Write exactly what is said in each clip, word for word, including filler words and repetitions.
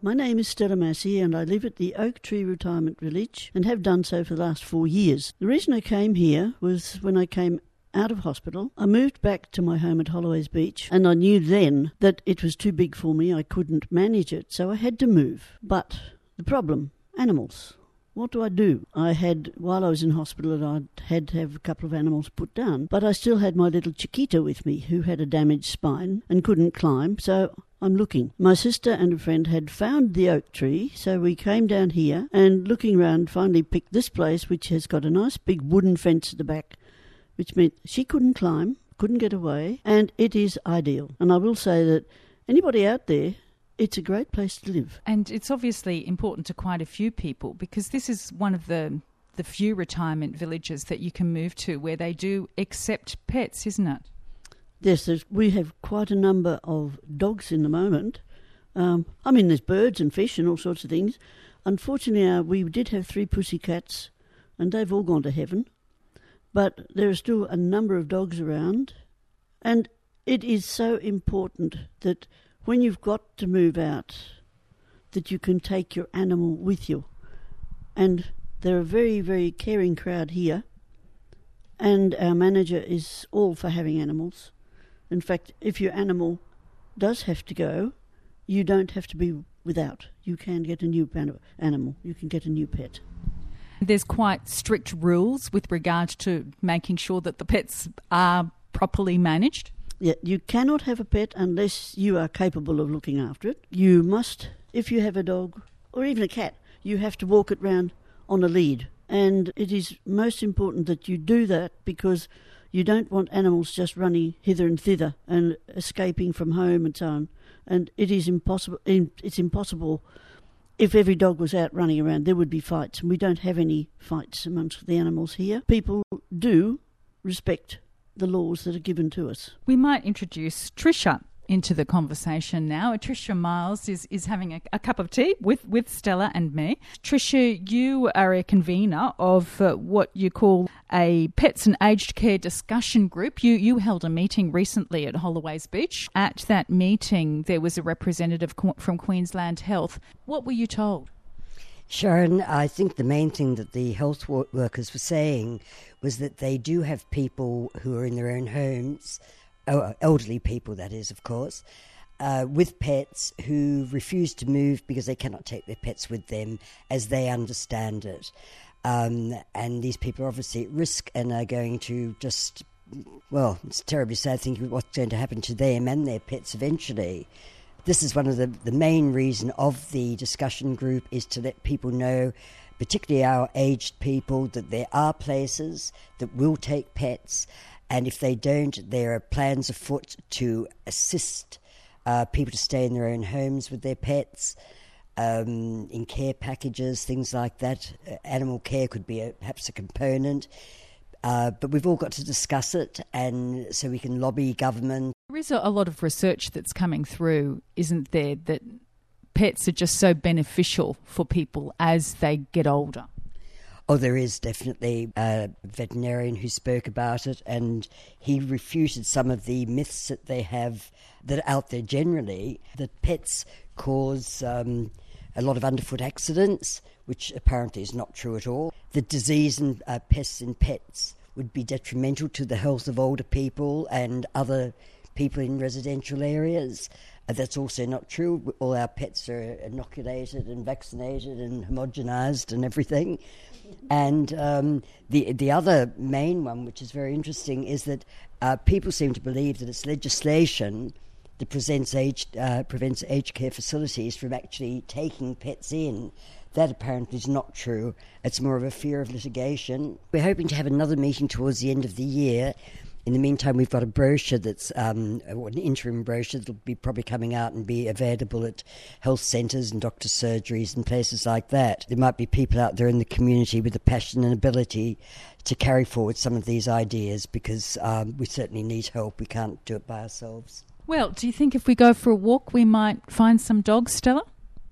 My name is Stella Massey and I live at the Oak Tree Retirement Village and have done so for the last four years. The reason I came here was when I came out of hospital. I moved back to my home at Holloways Beach and I knew then that it was too big for me. I couldn't manage it, so I had to move. But the problem, animals. What do I do? I had, while I was in hospital, I had to have a couple of animals put down, but I still had my little Chiquita with me who had a damaged spine and couldn't climb, so I'm looking. My sister and a friend had found the oak tree, so we came down here and looking around finally picked this place, which has got a nice big wooden fence at the back, which meant she couldn't climb, couldn't get away, and it is ideal. And I will say that anybody out there, it's a great place to live. And it's obviously important to quite a few people because this is one of the the few retirement villages that you can move to where they do accept pets, isn't it? Yes, there's, we have quite a number of dogs in the moment. Um, I mean, there's birds and fish and all sorts of things. Unfortunately, uh, we did have three pussycats and they've all gone to heaven. But there are still a number of dogs around. And it is so important that when you've got to move out, that you can take your animal with you. And they're a very, very caring crowd here. And our manager is all for having animals. In fact, if your animal does have to go, you don't have to be without. You can get a new animal. You can get a new pet. There's quite strict rules with regard to making sure that the pets are properly managed. Yeah, you cannot have a pet unless you are capable of looking after it. You must, if you have a dog or even a cat, you have to walk it round on a lead. And it is most important that you do that because you don't want animals just running hither and thither and escaping from home and so on. And it is impossible. It's impossible. If every dog was out running around, there would be fights. And we don't have any fights amongst the animals here. People do respect the laws that are given to us. We might introduce Tricia into the conversation now. Tricia Miles is, is having a, a cup of tea with, with Stella and me. Tricia, you are a convener of uh, what you call a Pets and Aged Care discussion group. You you held a meeting recently at Holloways Beach. At that meeting, there was a representative from Queensland Health. What were you told? Sharon, I think the main thing that the health workers were saying was that they do have people who are in their own homes, elderly people that is, of course, uh, with pets who refuse to move because they cannot take their pets with them as they understand it. Um, and these people are obviously at risk and are going to just, well, it's terribly sad thinking what's going to happen to them and their pets eventually. This is one of the, the main reason of the discussion group is to let people know, particularly our aged people, that there are places that will take pets, and if they don't, there are plans afoot to assist uh, people to stay in their own homes with their pets, um, in care packages, things like that. Uh, animal care could be a, perhaps a component. Uh, but we've all got to discuss it, and so we can lobby government. There is a lot of research that's coming through, isn't there, that pets are just so beneficial for people as they get older? Oh, there is definitely a veterinarian who spoke about it, and he refuted some of the myths that they have that are out there generally, that pets cause um, a lot of underfoot accidents, which apparently is not true at all. The disease and uh, pests in pets would be detrimental to the health of older people and other people in residential areas. Uh, that's also not true. All our pets are inoculated and vaccinated and homogenised and everything. And um, the the other main one, which is very interesting, is that uh, people seem to believe that it's legislation that prevents aged, uh, prevents aged care facilities from actually taking pets in. That apparently is not true. It's more of a fear of litigation. We're hoping to have another meeting towards the end of the year. In the meantime, we've got a brochure that's um, an interim brochure that'll be probably coming out and be available at health centres and doctors' surgeries and places like that. There might be people out there in the community with the passion and ability to carry forward some of these ideas because um, we certainly need help. We can't do it by ourselves. Well, do you think if we go for a walk we might find some dogs, Stella?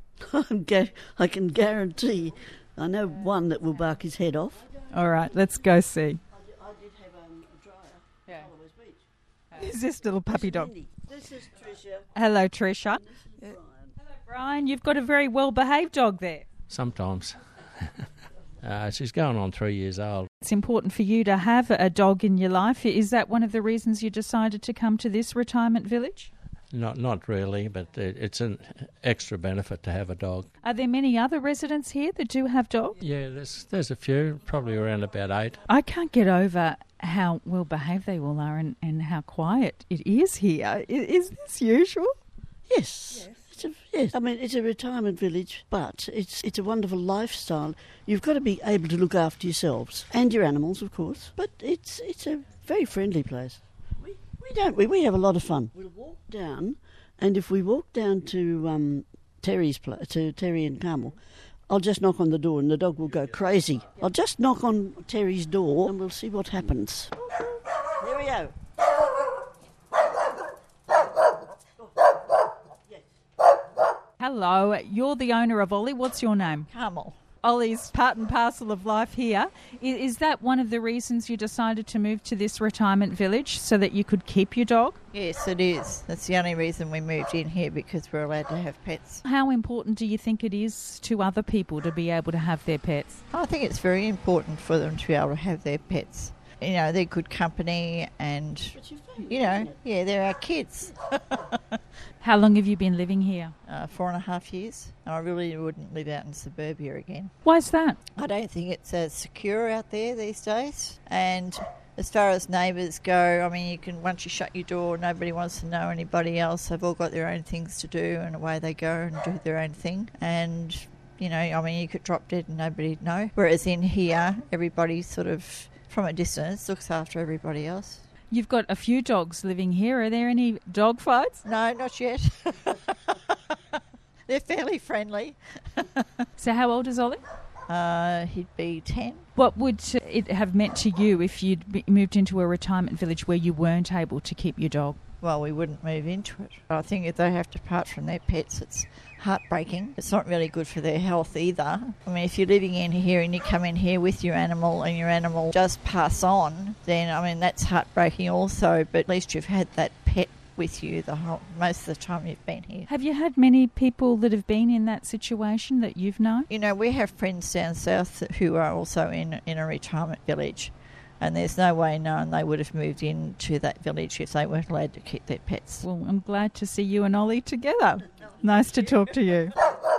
I can guarantee. I know one that will bark his head off. All right, let's go see. I did have um, a dryer yeah. at Holloways Beach. Is this little puppy dog? This is Tricia. Hello, Tricia. Yeah. Hello, Brian, you've got a very well-behaved dog there. Sometimes. uh, she's going on three years old. It's important for you to have a dog in your life. Is that one of the reasons you decided to come to this retirement village? Not not really, but it, it's an extra benefit to have a dog. Are there many other residents here that do have dogs? Yeah, there's there's a few, probably around about eight. I can't get over how well behaved they all are and, and how quiet it is here. Is, is this usual? Yes. Yes. It's a, yes. I mean, it's a retirement village, but it's it's a wonderful lifestyle. You've got to be able to look after yourselves and your animals, of course, but it's it's a very friendly place. We, we don't we? We have a lot of fun. We'll walk down, and if we walk down to um, Terry's pla- to Terry and Carmel, I'll just knock on the door and the dog will go crazy. I'll just knock on Terry's door and we'll see what happens. There we go. Hello, you're the owner of Ollie. What's your name? Carmel. Ollie's part and parcel of life here. Is, is that one of the reasons you decided to move to this retirement village, so that you could keep your dog? Yes, it is. That's the only reason we moved in here, because we're allowed to have pets. How important do you think it is to other people to be able to have their pets? I think it's very important for them to be able to have their pets. You know, they're good company and, you know, yeah, they're our kids. How long have you been living here? Uh, four and a half years. I really wouldn't live out in suburbia again. Why's that? I don't think it's as secure out there these days. And as far as neighbours go, I mean, you can, once you shut your door, nobody wants to know anybody else. They've all got their own things to do, and away they go and do their own thing. And, you know, I mean, you could drop dead and nobody'd know. Whereas in here, everybody sort of, from a distance, looks after everybody else. You've got a few dogs living here. Are there any dog fights? No, not yet. They're fairly friendly. So how old is Ollie? Uh, he'd be ten. What would it have meant to you if you'd be- moved into a retirement village where you weren't able to keep your dog? Well, we wouldn't move into it. I think if they have to part from their pets, it's heartbreaking. It's not really good for their health either. I mean, if you're living in here and you come in here with your animal and your animal does pass on, then, I mean, that's heartbreaking also, but at least you've had that pet with you the whole most of the time you've been here. Have you had many people that have been in that situation that you've known? You know, we have friends down south who are also in, in a retirement village. And there's no way known they would have moved into that village if they weren't allowed to keep their pets. Well, I'm glad to see you and Ollie together. Nice to talk to you.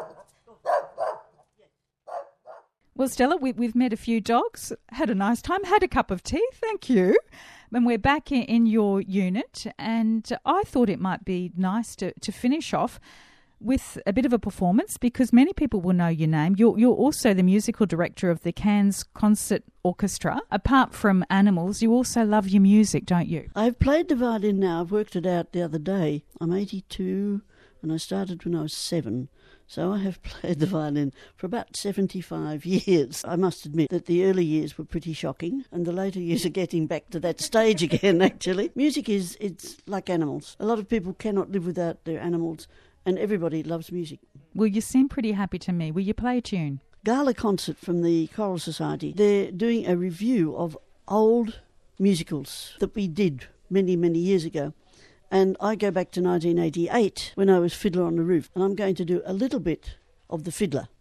Well, Stella, we, we've met a few dogs, had a nice time, had a cup of tea, thank you. And we're back in, in your unit, and I thought it might be nice to, to finish off with a bit of a performance, because many people will know your name. You're, you're also the musical director of the Cairns Concert Orchestra. Apart from animals, you also love your music, don't you? I've played the violin now. I've worked it out the other day. I'm eighty-two and I started when I was seven. So I have played the violin for about seventy-five years. I must admit that the early years were pretty shocking, and the later years are getting back to that stage again, actually. Music is, it's like animals. A lot of people cannot live without their animals, and everybody loves music. Well, you seem pretty happy to me. Will you play a tune? Gala concert from the Choral Society. They're doing a review of old musicals that we did many, many years ago. And I go back to nineteen eighty-eight when I was Fiddler on the Roof, and I'm going to do a little bit of The Fiddler.